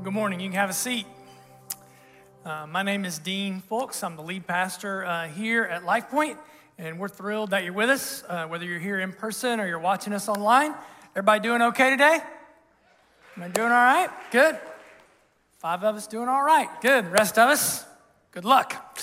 Good morning. You can have a seat. My name is Dean Fulks. I'm the lead pastor here at LifePoint, and we're thrilled that you're with us, whether you're here in person or you're watching us online. Everybody doing okay today? Am I doing all right? Good. 5 of us doing all right. Good. The rest of us, good luck.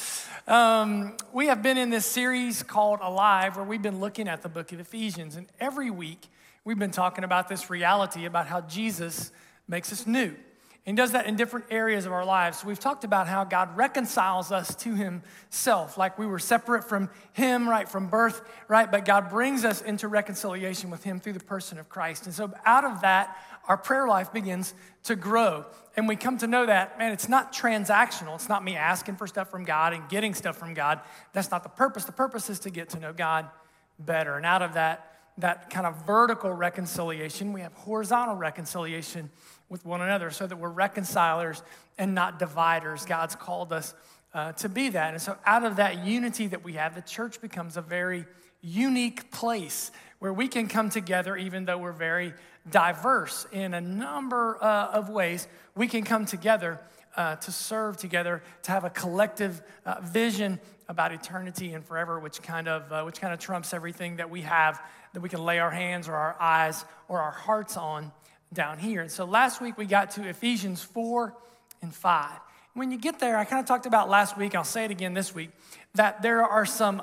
We have been in this series called Alive, where we've been looking at the book of Ephesians, and every week we've been talking about this reality about how Jesus makes us new. And he does that in different areas of our lives. So we've talked about how God reconciles us to himself, like we were separate from him, right, from birth, right? But God brings us into reconciliation with him through the person of Christ. And so out of that, our prayer life begins to grow. And we come to know that, man, it's not transactional. It's not me asking for stuff from God and getting stuff from God. That's not the purpose. The purpose is to get to know God better. And out of that kind of vertical reconciliation, we have horizontal reconciliation with one another so that we're reconcilers and not dividers. God's called us to be that. And so out of that unity that we have, the church becomes a very unique place where we can come together even though we're very diverse in a number of ways. We can come together to serve together, to have a collective vision about eternity and forever, which kind of trumps everything that we have that we can lay our hands or our eyes or our hearts on down here. And so last week we got to Ephesians 4 and 5. When you get there, I kind of talked about last week, I'll say it again this week, that there are some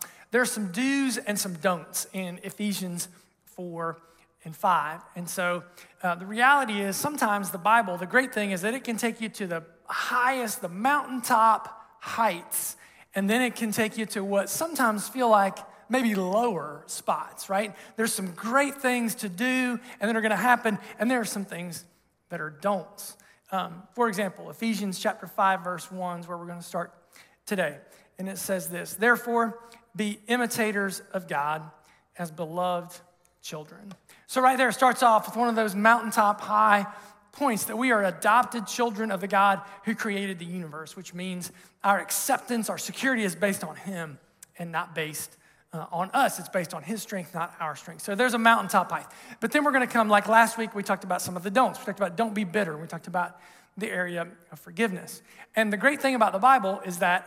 do's and some don'ts in Ephesians 4 and 5. And so the reality is sometimes the Bible, the great thing is that it can take you to the highest, the mountaintop heights, and then it can take you to what sometimes feel like maybe lower spots, right? There's some great things to do and that are going to happen, and there are some things that are don'ts. For example, Ephesians chapter 5, verse 1 is where we're going to start today. And it says this: therefore, be imitators of God as beloved children. So right there it starts off with one of those mountaintop high points that we are adopted children of the God who created the universe, which means our acceptance, our security is based on him and not based on us. It's based on his strength, not our strength. So there's a mountaintop height. But then we're going to come, like last week, we talked about some of the don'ts. We talked about don't be bitter. We talked about the area of forgiveness. And the great thing about the Bible is that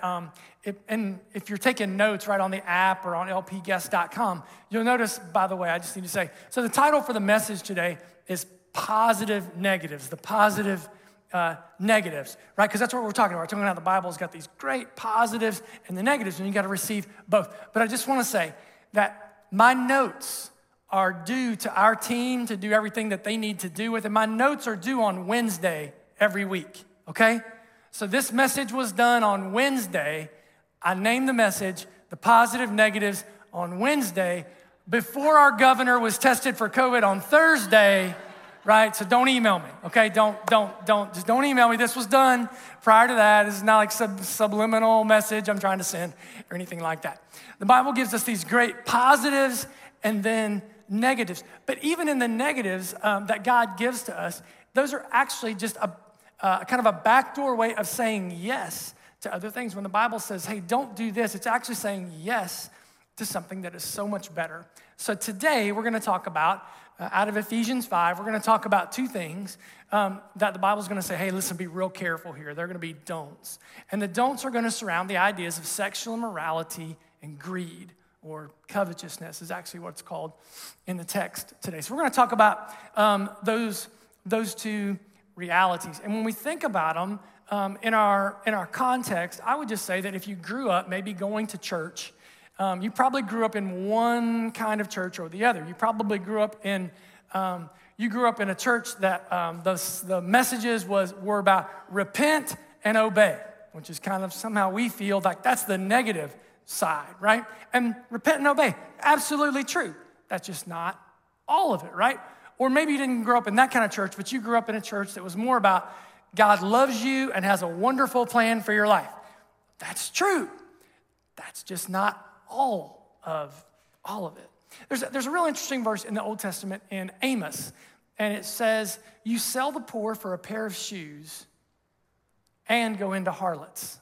if you're taking notes right on the app or on lpguest.com, you'll notice, by the way, I just need to say, so the title for the message today is Positive Negatives, the positive negatives, right? Because that's what we're talking about. We're talking about the Bible's got these great positives and the negatives, and you got to receive both. But I just want to say that my notes are due to our team to do everything that they need to do with it. My notes are due on Wednesday every week, okay? So this message was done on Wednesday. I named the message The Positive Negatives on Wednesday before our governor was tested for COVID on Thursday, right? So don't email me, okay? Just don't email me. This was done prior to that. This is not like subliminal message I'm trying to send or anything like that. The Bible gives us these great positives and then negatives. But even in the negatives that God gives to us, those are actually just a kind of a backdoor way of saying yes to other things. When the Bible says, hey, don't do this, it's actually saying yes to something that is so much better. So today we're going to talk about out of Ephesians 5, we're going to talk about two things that the Bible's going to say, hey, listen, be real careful here. They're going to be don'ts. And the don'ts are going to surround the ideas of sexual immorality and greed, or covetousness is actually what it's called in the text today. So we're going to talk about those two realities. And when we think about them in our context, I would just say that if you grew up maybe going to church, you probably grew up in one kind of church or the other. You probably grew up in a church that the messages were about repent and obey, which is kind of somehow we feel like that's the negative side, right? And repent and obey, absolutely true. That's just not all of it, right? Or maybe you didn't grow up in that kind of church, but you grew up in a church that was more about God loves you and has a wonderful plan for your life. That's true. That's just not all of it. There's a real interesting verse in the Old Testament in Amos, and it says, you sell the poor for a pair of shoes and go into harlots.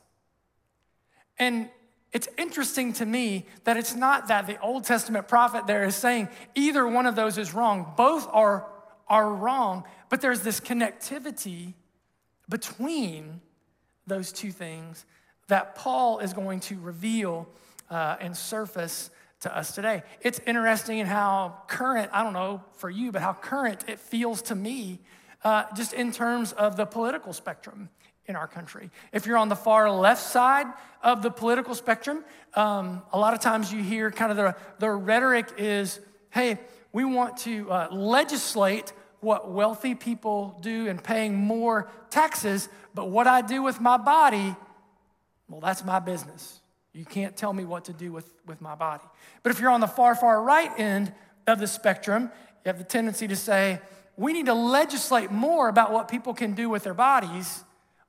And it's interesting to me that it's not that the Old Testament prophet there is saying either one of those is wrong. Both are wrong, but there's this connectivity between those two things that Paul is going to reveal and surface to us today. It's interesting in how current, I don't know for you, but how current it feels to me just in terms of the political spectrum in our country. If you're on the far left side of the political spectrum, a lot of times you hear kind of the rhetoric is, hey, we want to legislate what wealthy people do in paying more taxes, but what I do with my body, well, that's my business. You can't tell me what to do with my body. But if you're on the far, far right end of the spectrum, you have the tendency to say, we need to legislate more about what people can do with their bodies,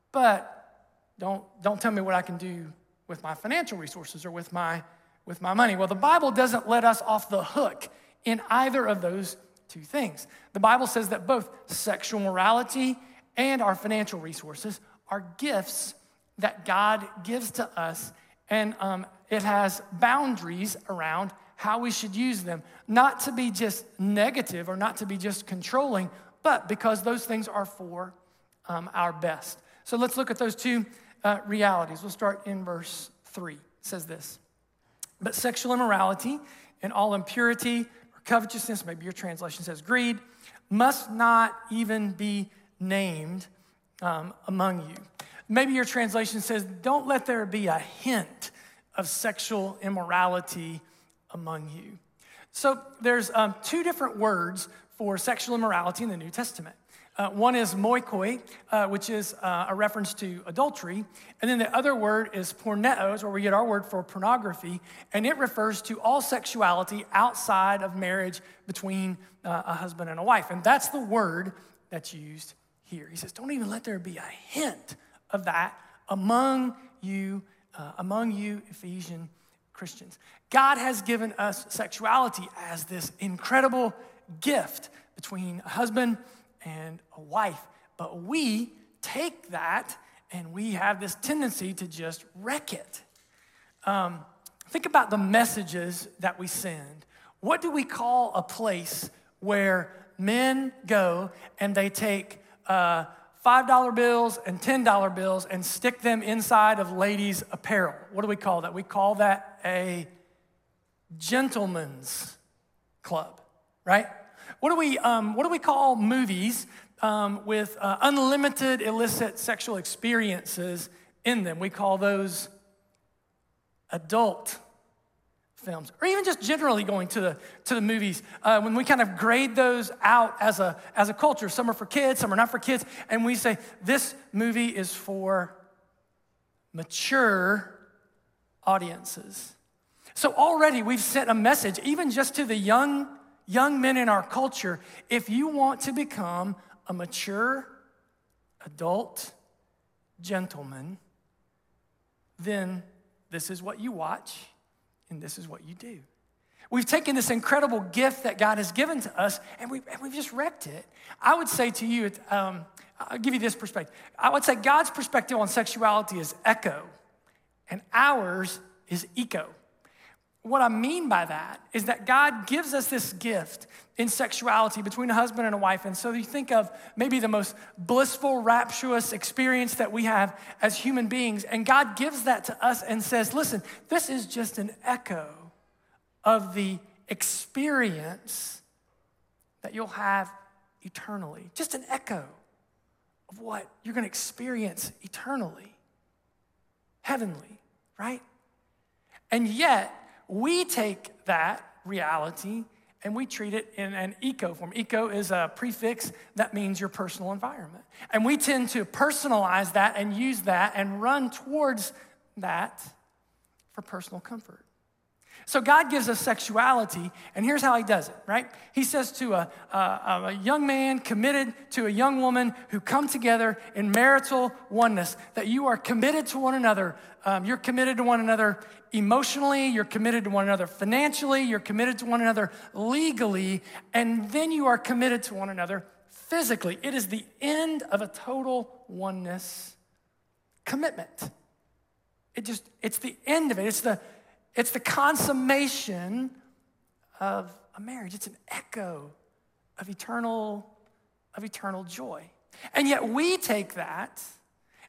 but don't tell me what I can do with my financial resources or with my money. Well, the Bible doesn't let us off the hook in either of those two things. The Bible says that both sexual morality and our financial resources are gifts that God gives to us, and it has boundaries around how we should use them, not to be just negative or not to be just controlling, but because those things are for our best. So let's look at those two realities. We'll start in verse 3. It says this, but sexual immorality and all impurity or covetousness, maybe your translation says greed, must not even be named among you. Maybe your translation says, don't let there be a hint of sexual immorality among you. So there's two different words for sexual immorality in the New Testament. One is moikoi, which is a reference to adultery. And then the other word is porneos, where we get our word for pornography. And it refers to all sexuality outside of marriage between a husband and a wife. And that's the word that's used here. He says, don't even let there be a hint of that among you Ephesian Christians. God has given us sexuality as this incredible gift between a husband and a wife. But we take that and we have this tendency to just wreck it. Think about the messages that we send. What do we call a place where men go and they take $5 bills and $10 bills and stick them inside of ladies' apparel? What do we call that? We call that a gentleman's club, right? What do we call movies with unlimited illicit sexual experiences in them? We call those adult films, or even just generally going to the movies. When we kind of grade those out as a culture, some are for kids, some are not for kids, and we say this movie is for mature audiences. So already we've sent a message, even just to the young men in our culture. If you want to become a mature adult gentleman, then this is what you watch. And this is what you do. We've taken this incredible gift that God has given to us, and we've just wrecked it. I would say to you, I'll give you this perspective. I would say God's perspective on sexuality is echo, and ours is eco. What I mean by that is that God gives us this gift in sexuality between a husband and a wife. And so you think of maybe the most blissful, rapturous experience that we have as human beings. And God gives that to us and says, listen, this is just an echo of the experience that you'll have eternally. Just an echo of what you're going to experience eternally. Heavenly, right? And yet, we take that reality and we treat it in an eco form. Eco is a prefix that means your personal environment. And we tend to personalize that and use that and run towards that for personal comfort. So God gives us sexuality, and here's how he does it, right? He says to a young man committed to a young woman who come together in marital oneness, that you are committed to one another. You're committed to one another emotionally, you're committed to one another financially, you're committed to one another legally, and then you are committed to one another physically. It is the end of a total oneness commitment. It's the end of it. It's the consummation of a marriage. It's an echo of eternal joy. And yet we take that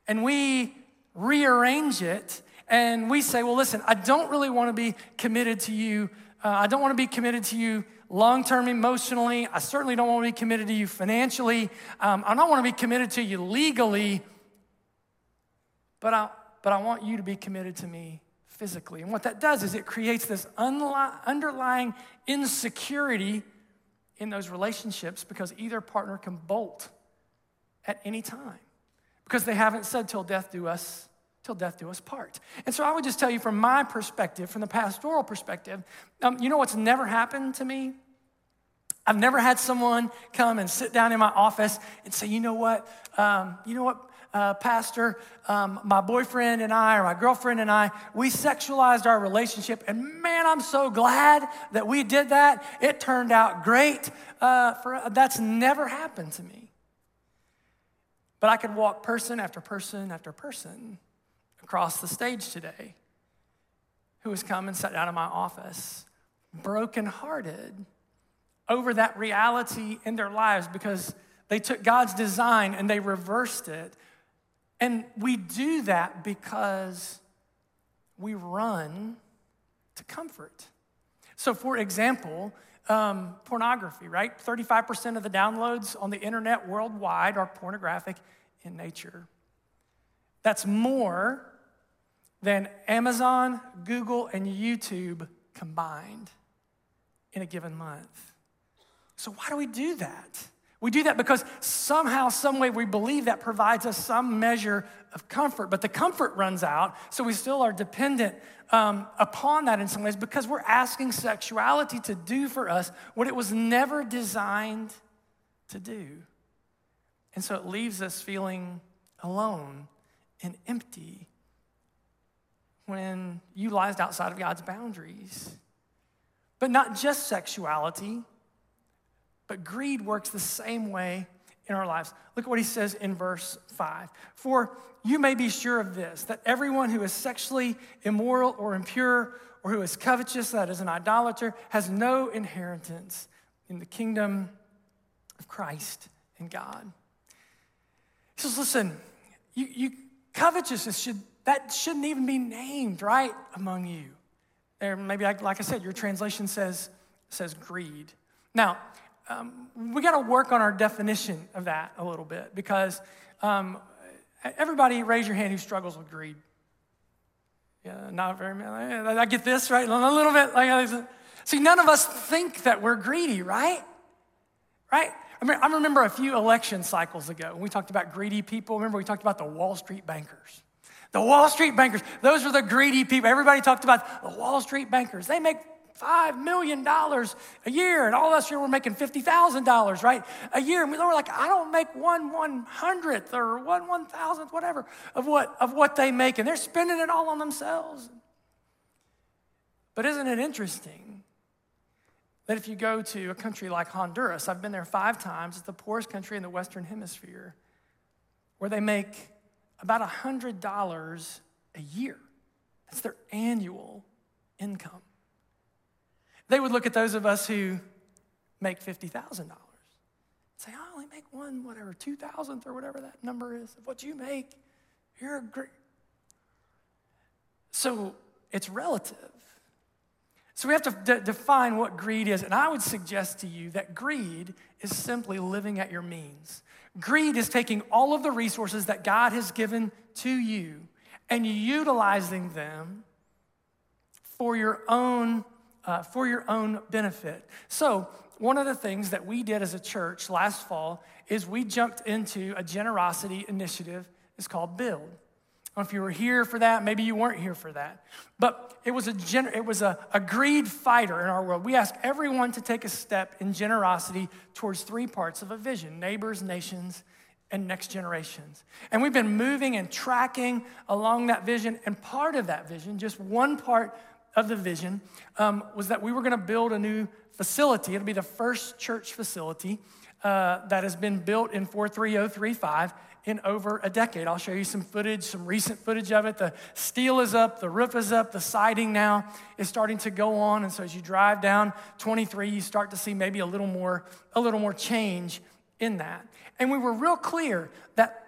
and we rearrange it, and we say, well, listen, I don't really want to be committed to you. I don't want to be committed to you long-term emotionally. I certainly don't want to be committed to you financially. I don't want to be committed to you legally, but I want you to be committed to me physically. And what that does is it creates this underlying insecurity in those relationships because either partner can bolt at any time because they haven't said till death do us part. And so I would just tell you from my perspective, from the pastoral perspective, you know what's never happened to me? I've never had someone come and sit down in my office and say, you know what, Pastor, my boyfriend and I, or my girlfriend and I, we sexualized our relationship, and man, I'm so glad that we did that. It turned out great. That's never happened to me. But I could walk person after person after person across the stage today who has come and sat down in my office, brokenhearted over that reality in their lives because they took God's design and they reversed it. And we do that because we run to comfort. So for example, pornography, right? 35% of the downloads on the internet worldwide are pornographic in nature. That's more than Amazon, Google, and YouTube combined in a given month. So why do we do that? We do that because somehow, some way, we believe that provides us some measure of comfort, but the comfort runs out, so we still are dependent upon that in some ways because we're asking sexuality to do for us what it was never designed to do. And so it leaves us feeling alone and empty when utilized outside of God's boundaries. But not just sexuality, but greed works the same way in our lives. Look at what he says in verse 5. For you may be sure of this, that everyone who is sexually immoral or impure or who is covetous, that is an idolater, has no inheritance in the kingdom of Christ and God. He says, listen, you covetousness shouldn't even be named, right, among you. Or maybe, like I said, your translation says greed. Now, we got to work on our definition of that a little bit because everybody raise your hand who struggles with greed. Yeah, not very many. I get this, right? A little bit. See, none of us think that we're greedy, right? Right? I remember a few election cycles ago when we talked about greedy people. Remember we talked about the Wall Street bankers. The Wall Street bankers, those were the greedy people. Everybody talked about the Wall Street bankers. They make $5 million a year, and all us here were making $50,000, right, a year. And we were like, I don't make 1/100th or 1/1000th, whatever, of what they make, and they're spending it all on themselves. But isn't it interesting that if you go to a country like Honduras, I've been there 5 times, it's the poorest country in the Western Hemisphere, where they make about $100 a year. That's their annual income. They would look at those of us who make $50,000 and say, I only make 2,000th or whatever that number is of what you make. You're great. So it's relative. So we have to define what greed is. And I would suggest to you that greed is simply living at your means. Greed is taking all of the resources that God has given to you and utilizing them for your own benefit. So one of the things that we did as a church last fall is we jumped into a generosity initiative. It's called Build. I don't know if you were here for that. Maybe you weren't here for that. But it was a greed fighter in our world. We asked everyone to take a step in generosity towards 3 parts of a vision: neighbors, nations, and next generations. And we've been moving and tracking along that vision. And part of that vision, just one part of the vision, was that we were going to build a new facility. It'll be the first church facility that has been built in 43035 in over a decade. I'll show you some footage, some recent footage of it. The steel is up, the roof is up, the siding now is starting to go on. And so as you drive down 23, you start to see maybe a little more change in that. And we were real clear that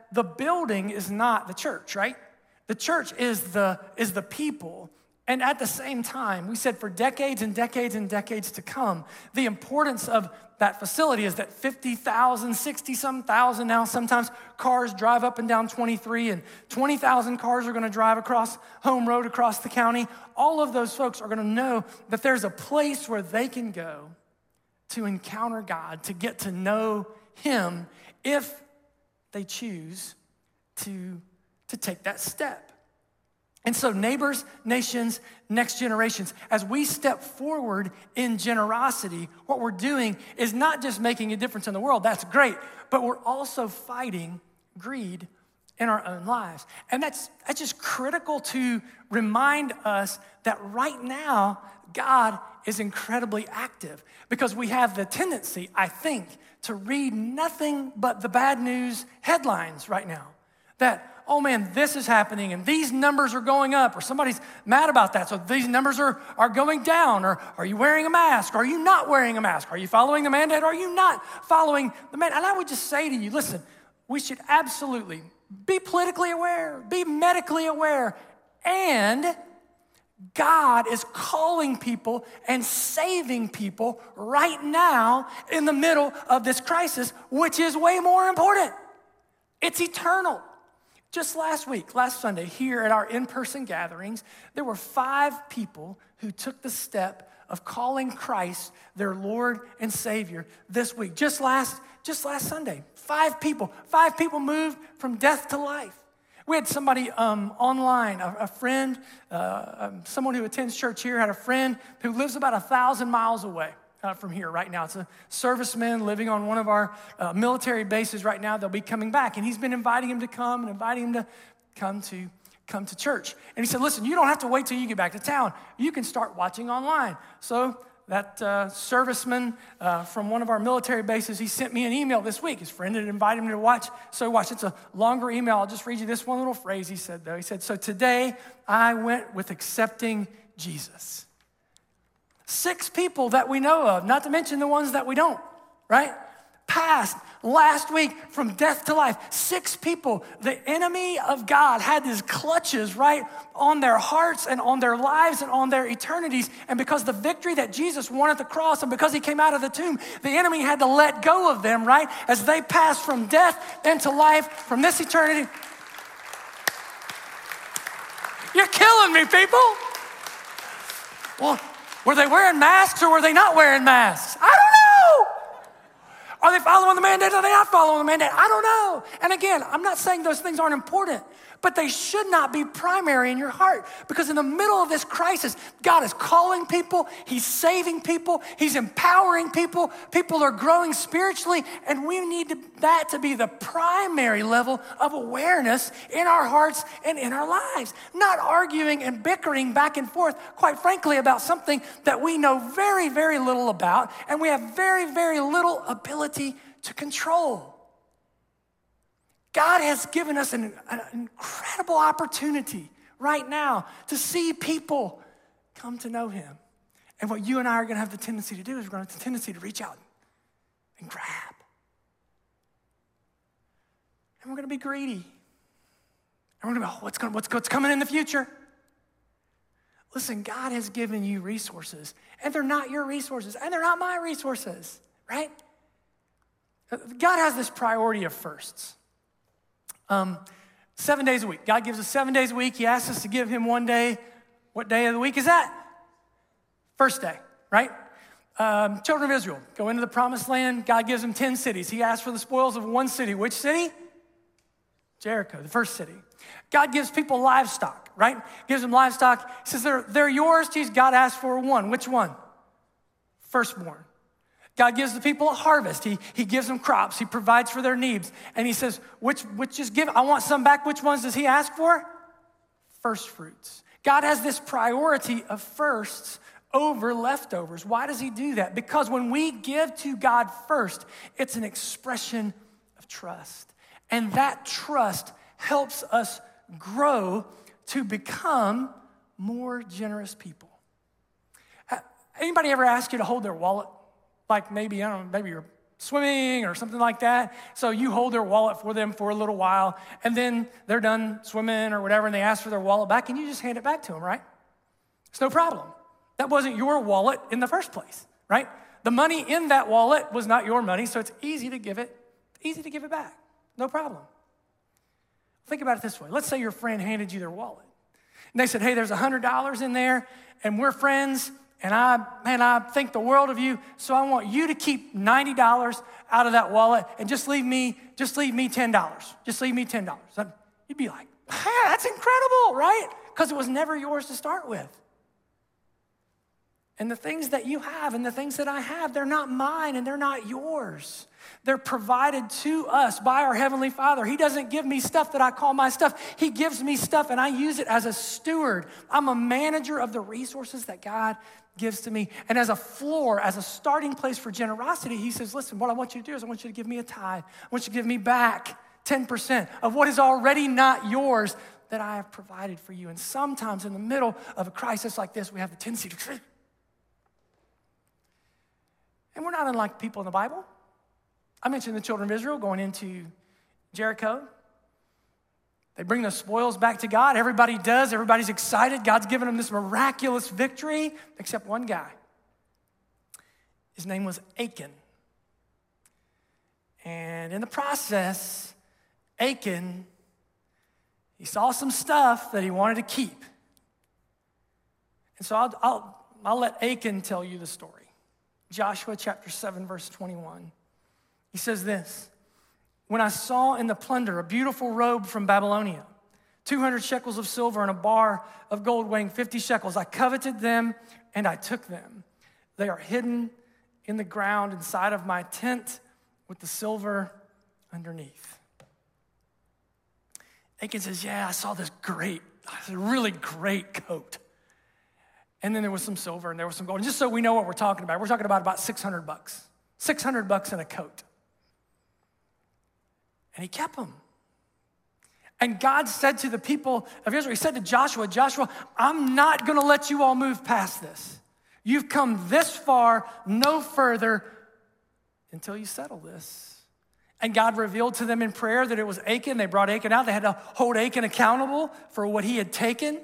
the building is not the church, right? The church is the people. And at the same time, we said for decades and decades and decades to come, the importance of that facility is that 50,000, 60-some thousand now, sometimes cars drive up and down 23, and 20,000 cars are gonna drive across Home Road, across the county. All of those folks are gonna know that there's a place where they can go to encounter God, to get to know Him, if they choose to take that step. And so neighbors, nations, next generations, as we step forward in generosity, what we're doing is not just making a difference in the world, that's great, but we're also fighting greed in our own lives. And that's just critical to remind us that right now, God is incredibly active, because we have the tendency, I think, to read nothing but the bad news headlines right now. That, oh man, this is happening and these numbers are going up, or somebody's mad about that, so these numbers are going down, or are you wearing a mask? Are you not wearing a mask? Are you following the mandate? Are you not following the mandate? And I would just say to you, listen, we should absolutely be politically aware, be medically aware, and God is calling people and saving people right now in the middle of this crisis, which is way more important. It's eternal. Just last Sunday, here at our in-person gatherings, there were 5 people who took the step of calling Christ their Lord and Savior this week. Just last Sunday, 5 people moved from death to life. We had somebody online, a friend, someone who attends church here, had a friend who lives about 1,000 miles away from here right now. It's a serviceman living on one of our military bases right now. They'll be coming back, and he's been inviting him to come and inviting him to come to church. And he said, listen, you don't have to wait till you get back to town. You can start watching online. So that serviceman from one of our military bases, he sent me an email this week. His friend had invited him to watch. So watch, it's a longer email. I'll just read you this one little phrase he said, though. He said, so today I went with accepting Jesus. 6 people that we know of, not to mention the ones that we don't, right? Passed last week from death to life. 6 people. The enemy of God had his clutches right on their hearts and on their lives and on their eternities. And because the victory that Jesus won at the cross, and because he came out of the tomb, the enemy had to let go of them, right? As they passed from death into life, from this eternity. You're killing me, people. Well, were they wearing masks or were they not wearing masks? I don't know. Are they following the mandate? Are they not following the mandate? I don't know. And again, I'm not saying those things aren't important, but they should not be primary in your heart, because in the middle of this crisis, God is calling people, he's saving people, he's empowering people, people are growing spiritually, and we need that to be the primary level of awareness in our hearts and in our lives. Not arguing and bickering back and forth, quite frankly, about something that we know very, very little about, and we have very, very little ability to control. God has given us an incredible opportunity right now to see people come to know him. And what you and I are going to have the tendency to do is we're going to have the tendency to reach out and grab. And we're going to be greedy. And we're going to be, what's coming in the future? Listen, God has given you resources, and they're not your resources, and they're not my resources, right? God has this priority of firsts. 7 days a week. God gives us 7 days a week. He asks us to give him one day. What day of the week is that? First day, right? Children of Israel go into the promised land. God gives them 10 cities. He asks for the spoils of one city. Which city? Jericho, the first city. God gives people livestock, right? Gives them livestock. He says they're yours. God asks for one. Which one? Firstborn. God gives the people a harvest. He gives them crops. He provides for their needs. And he says, which just give, I want some back. Which ones does he ask for? First fruits. God has this priority of firsts over leftovers. Why does he do that? Because when we give to God first, it's an expression of trust. And that trust helps us grow to become more generous people. Anybody ever ask you to hold their wallet? Like maybe, I don't know, maybe your swimming or something like that. So you hold their wallet for them for a little while, and then they're done swimming or whatever, and they ask for their wallet back, and you just hand it back to them, right? It's no problem. That wasn't your wallet in the first place, right? The money in that wallet was not your money, so it's easy to give it back. No problem. Think about it this way. Let's say your friend handed you their wallet, and they said, hey, there's $100 in there, and we're friends, and I think the world of you, so I want you to keep $90 out of that wallet and just leave me $10. Just leave me $10. You'd be like, hey, that's incredible, right? Because it was never yours to start with. And the things that you have and the things that I have, they're not mine and they're not yours. They're provided to us by our Heavenly Father. He doesn't give me stuff that I call my stuff. He gives me stuff and I use it as a steward. I'm a manager of the resources that God gives to me. And as a floor, as a starting place for generosity, he says, listen, what I want you to do is I want you to give me a tithe. I want you to give me back 10% of what is already not yours that I have provided for you. And sometimes in the middle of a crisis like this, we have the tendency to... And we're not unlike people in the Bible. I mentioned the children of Israel going into Jericho. They bring the spoils back to God. Everybody does. Everybody's excited. God's given them this miraculous victory, except one guy. His name was Achan. And in the process, Achan, he saw some stuff that he wanted to keep. And so I'll let Achan tell you the story. Joshua chapter 7, verse 21. He says this, when I saw in the plunder a beautiful robe from Babylonia, 200 shekels of silver and a bar of gold weighing 50 shekels, I coveted them and I took them. They are hidden in the ground inside of my tent with the silver underneath. Achan says, yeah, I saw this really great coat. And then there was some silver and there was some gold. And just so we know what we're talking about, we're talking about $600. $600 in a coat. And he kept them. And God said to the people of Israel, he said to Joshua, I'm not gonna let you all move past this. You've come this far, no further, until you settle this. And God revealed to them in prayer that it was Achan. They brought Achan out. They had to hold Achan accountable for what he had taken.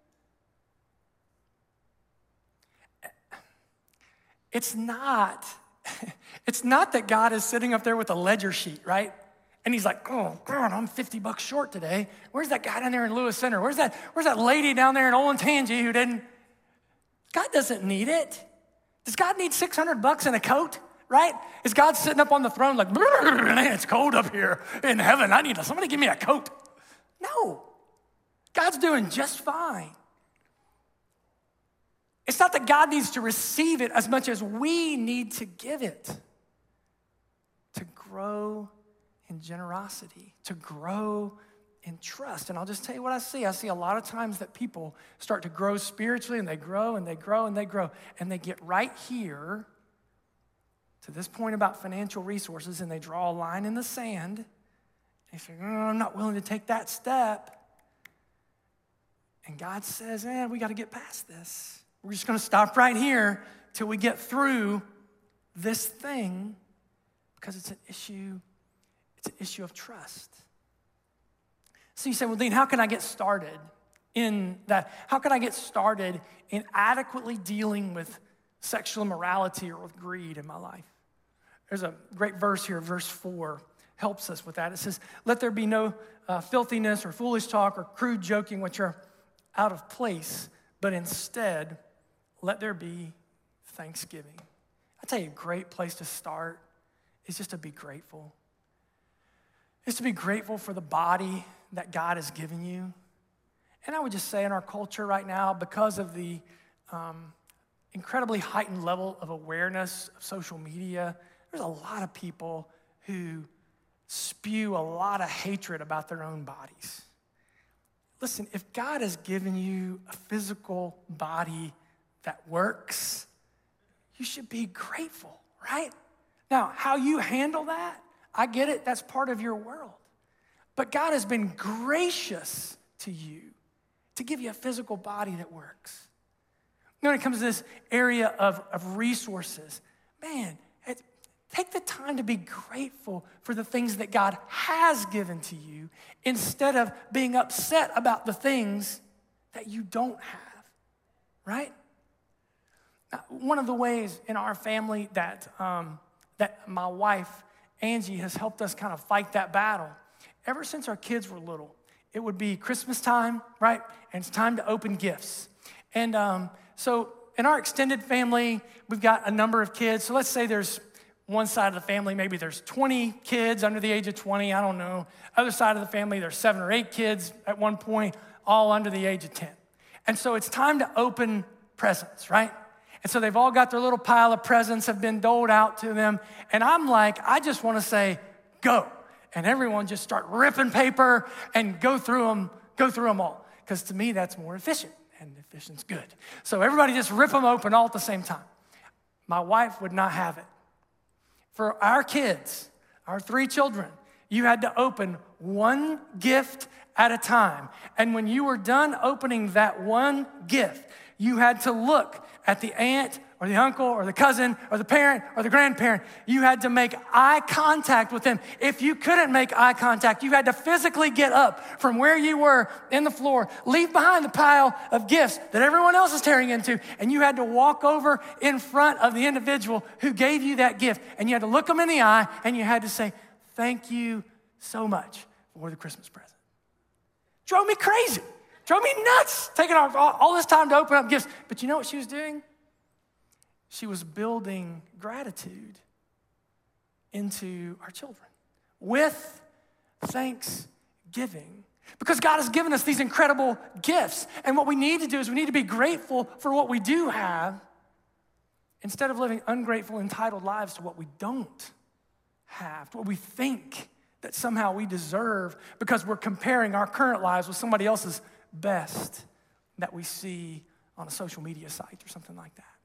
It's not that God is sitting up there with a ledger sheet, right? And he's like, oh, God, I'm $50 short today. Where's that guy down there in Lewis Center? Where's that lady down there in Olentangy who didn't? God doesn't need it. Does God need $600 in a coat, right? Is God sitting up on the throne like, man, it's cold up here in heaven. Somebody give me a coat. No, God's doing just fine. It's not that God needs to receive it as much as we need to give it to grow in generosity, to grow in trust. And I'll just tell you what I see. I see a lot of times that people start to grow spiritually and they grow and they grow and they grow. And they get right here to this point about financial resources and they draw a line in the sand. They say, I'm not willing to take that step. And God says, we got to get past this. We're just going to stop right here till we get through this thing because it's an issue of trust. So you say, well, Dean, how can I get started in that? How can I get started in adequately dealing with sexual immorality or with greed in my life? There's a great verse here, verse 4, helps us with that. It says, let there be no filthiness or foolish talk or crude joking which are out of place, but instead, let there be thanksgiving. I tell you, a great place to start is just to be grateful. It's to be grateful for the body that God has given you. And I would just say in our culture right now, because of the incredibly heightened level of awareness of social media, there's a lot of people who spew a lot of hatred about their own bodies. Listen, if God has given you a physical body that works, you should be grateful, right? Now, how you handle that, I get it, that's part of your world. But God has been gracious to you to give you a physical body that works. When it comes to this area of resources, man, Take the time to be grateful for the things that God has given to you instead of being upset about the things that you don't have, right? Now, one of the ways in our family that my wife, Angie, has helped us kind of fight that battle, ever since our kids were little, it would be Christmas time, right? And it's time to open gifts. And so in our extended family, we've got a number of kids. So let's say there's one side of the family, maybe there's 20 kids under the age of 20, I don't know. Other side of the family, there's 7 or 8 kids at one point, all under the age of 10. And so it's time to open presents, right? And so they've all got their little pile of presents have been doled out to them. And I'm like, I just want to say, go. And everyone just start ripping paper and go through them all. Because to me, that's more efficient, and efficient's good. So everybody just rip them open all at the same time. My wife would not have it. For our kids, our 3 children, you had to open one gift at a time. And when you were done opening that one gift, you had to look at the aunt or the uncle or the cousin or the parent or the grandparent. You had to make eye contact with them. If you couldn't make eye contact, you had to physically get up from where you were in the floor, leave behind the pile of gifts that everyone else is tearing into, and you had to walk over in front of the individual who gave you that gift, and you had to look them in the eye, and you had to say, thank you so much for the Christmas present. Drove me crazy. Drove me nuts, taking all this time to open up gifts. But you know what she was doing? She was building gratitude into our children with thanksgiving. Because God has given us these incredible gifts. And what we need to do is we need to be grateful for what we do have instead of living ungrateful, entitled lives to what we don't have, to what we think that somehow we deserve because we're comparing our current lives with somebody else's best that we see on a social media site or something like that.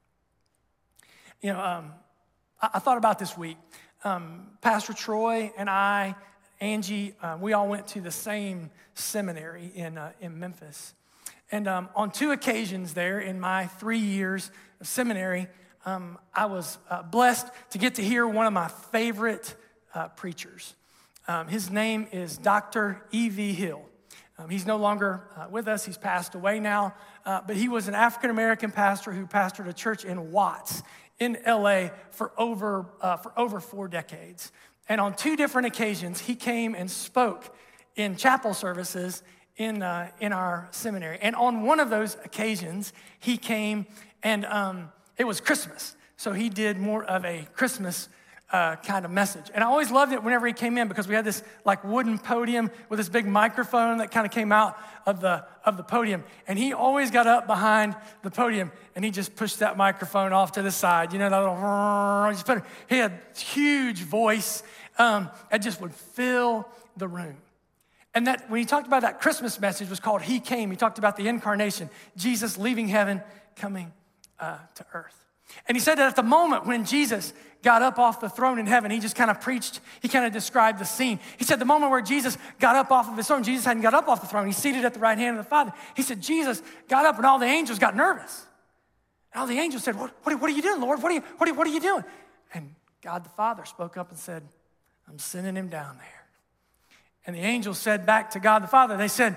You know, I thought about this week. Pastor Troy and I, Angie, we all went to the same seminary in Memphis. And on 2 occasions there in my 3 years of seminary, I was blessed to get to hear one of my favorite preachers. His name is Dr. E.V. Hill. He's no longer with us. He's passed away now. But he was an African-American pastor who pastored a church in Watts in LA for over 4 decades. And on 2 different occasions, he came and spoke in chapel services in our seminary. And on one of those occasions, he came and it was Christmas. So he did more of a Christmas kind of message. And I always loved it whenever he came in because we had this like wooden podium with this big microphone that kind of came out of the podium. And he always got up behind the podium and he just pushed that microphone off to the side. You know, that little, he had huge voice that just would fill the room. And that when he talked about that Christmas message was called He Came. He talked about the incarnation, Jesus leaving heaven, coming to earth. And he said that at the moment when Jesus got up off the throne in heaven, he just kind of preached, he kind of described the scene. He said the moment where Jesus got up off of his throne, Jesus hadn't got up off the throne. He's seated at the right hand of the Father. He said Jesus got up and all the angels got nervous. And all the angels said, what are you doing, Lord? What are you doing? And God the Father spoke up and said, I'm sending him down there. And the angels said back to God the Father, they said,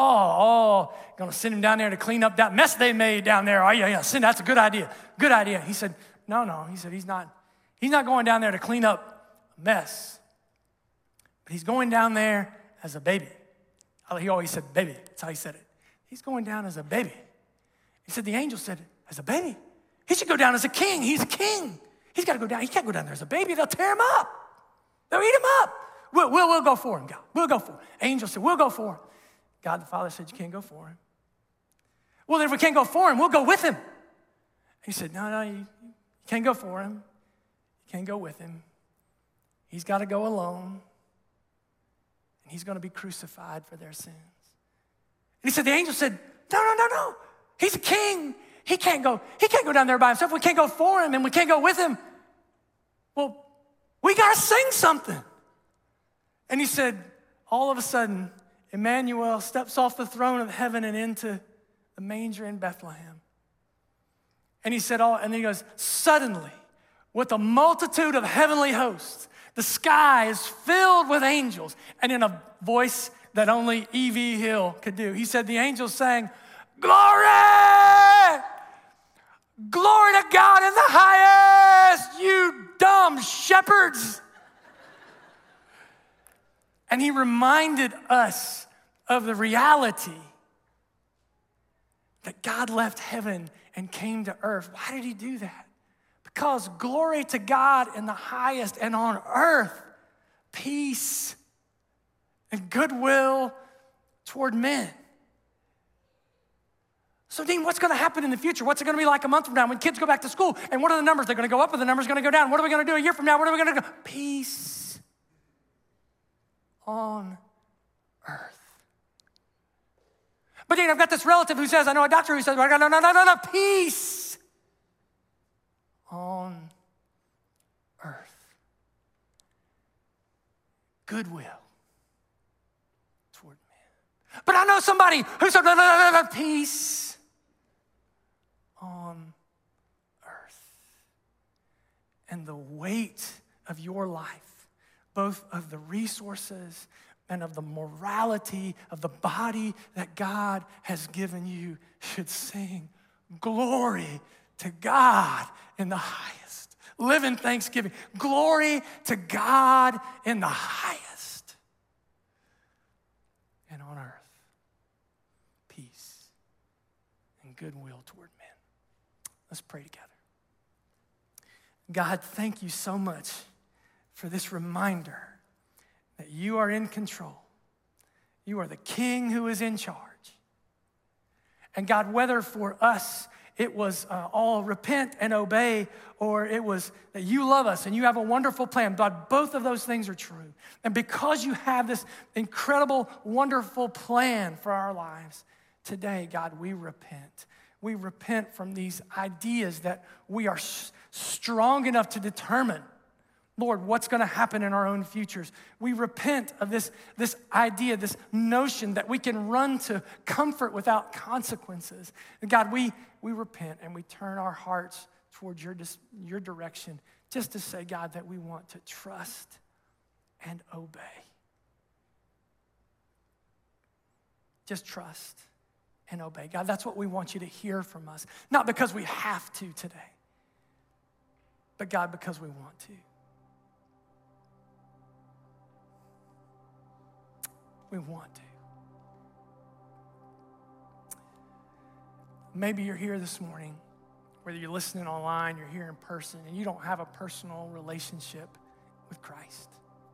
gonna send him down there to clean up that mess they made down there. Oh, yeah, that's a good idea. Good idea. He said, no. He said, he's not going down there to clean up a mess. But he's going down there as a baby. He always said baby. That's how he said it. He's going down as a baby. He said, the angel said, as a baby? He should go down as a king. He's a king. He's got to go down. He can't go down there as a baby. They'll tear him up. They'll eat him up. We'll go for him, God. We'll go for him. Angel said, we'll go for him. God the Father said, you can't go for him. Well, then if we can't go for him, we'll go with him. He said, no, you can't go for him. You can't go with him. He's got to go alone. And he's going to be crucified for their sins. And he said, the angel said, no. He's a king. He can't go down there by himself. We can't go for him and we can't go with him. Well, we got to sing something. And he said, all of a sudden, Emmanuel steps off the throne of heaven and into the manger in Bethlehem. And he said, and then he goes, suddenly, with a multitude of heavenly hosts. The sky is filled with angels. And in a voice that only E.V. Hill could do, he said the angels sang, "Glory! Glory to God in the highest, you dumb shepherds." And he reminded us of the reality that God left heaven and came to earth. Why did he do that? Because glory to God in the highest, and on earth, peace and goodwill toward men. So Dean, what's gonna happen in the future? What's it gonna be like a month from now when kids go back to school? And what are the numbers? They're gonna go up or the numbers gonna go down? What are we gonna do a year from now? What are we gonna do? Peace on earth. But Dean, I've got this relative who says, I know a doctor who says, no, peace on earth. Goodwill toward men. But I know somebody who said, no, peace on earth. And the weight of your life, both of the resources and of the morality of the body that God has given you, should sing glory to God in the highest. Live in thanksgiving. Glory to God in the highest. And on earth, peace and goodwill toward men. Let's pray together. God, thank you so much for this reminder that you are in control. You are the King who is in charge. And God, whether for us it was all repent and obey, or it was that you love us and you have a wonderful plan, God, both of those things are true. And because you have this incredible, wonderful plan for our lives, today, God, we repent. We repent from these ideas that we are strong enough to determine, Lord, what's going to happen in our own futures. We repent of this idea, this notion that we can run to comfort without consequences. And God, we repent and we turn our hearts towards your direction, just to say, God, that we want to trust and obey. Just trust and obey. God, that's what we want you to hear from us. Not because we have to today, but God, because we want to. We want to. Maybe you're here this morning, whether you're listening online, you're here in person, and you don't have a personal relationship with Christ.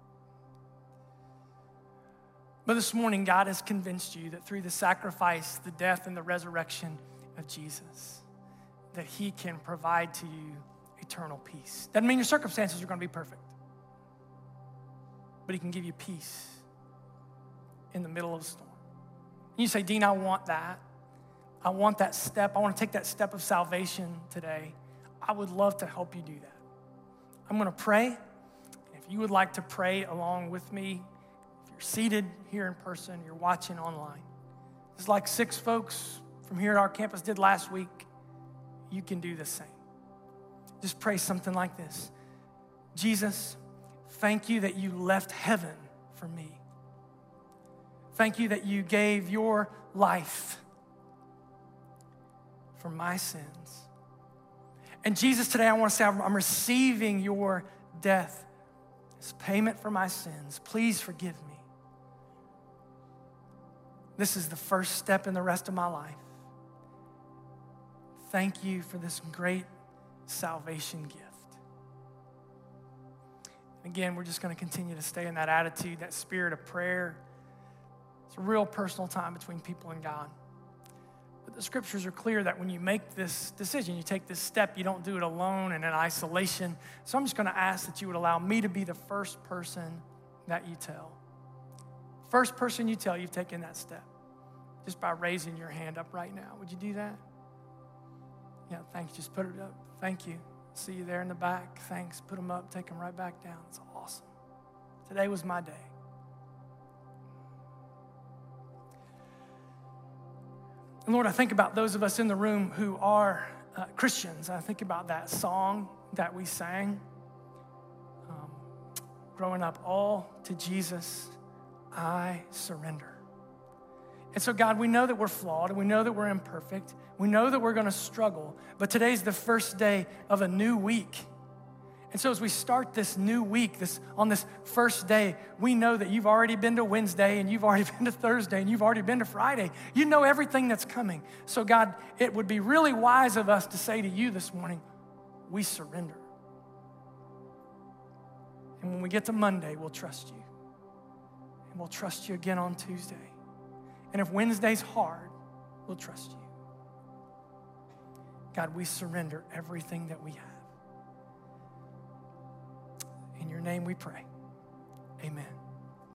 But this morning, God has convinced you that through the sacrifice, the death, and the resurrection of Jesus, that he can provide to you eternal peace. Doesn't mean your circumstances are going to be perfect, but he can give you peace in the middle of a storm. And you say, Dean, I want that. I want that step. I want to take that step of salvation today. I would love to help you do that. I'm going to pray. If you would like to pray along with me, if you're seated here in person, you're watching online, it's like 6 folks from here at our campus did last week. You can do the same. Just pray something like this. Jesus, thank you that you left heaven for me. Thank you that you gave your life for my sins. And Jesus, today I want to say I'm receiving your death as payment for my sins. Please forgive me. This is the first step in the rest of my life. Thank you for this great salvation gift. Again, we're just going to continue to stay in that attitude, that spirit of prayer. It's a real personal time between people and God. But the scriptures are clear that when you make this decision, you take this step, you don't do it alone and in isolation. So I'm just going to ask that you would allow me to be the first person that you tell. First person you tell you've taken that step, just by raising your hand up right now. Would you do that? Yeah, thanks. Just put it up. Thank you. See you there in the back. Thanks. Put them up. Take them right back down. It's awesome. Today was my day. And Lord, I think about those of us in the room who are Christians. I think about that song that we sang growing up, all to Jesus I surrender. And so, God, we know that we're flawed, and we know that we're imperfect. We know that we're going to struggle, but today's the first day of a new week. And so as we start this new week, on this first day, we know that you've already been to Wednesday, and you've already been to Thursday, and you've already been to Friday. You know everything that's coming. So, God, it would be really wise of us to say to you this morning, we surrender. And when we get to Monday, we'll trust you. And we'll trust you again on Tuesday. And if Wednesday's hard, we'll trust you. God, we surrender everything that we have. In your name we pray. Amen.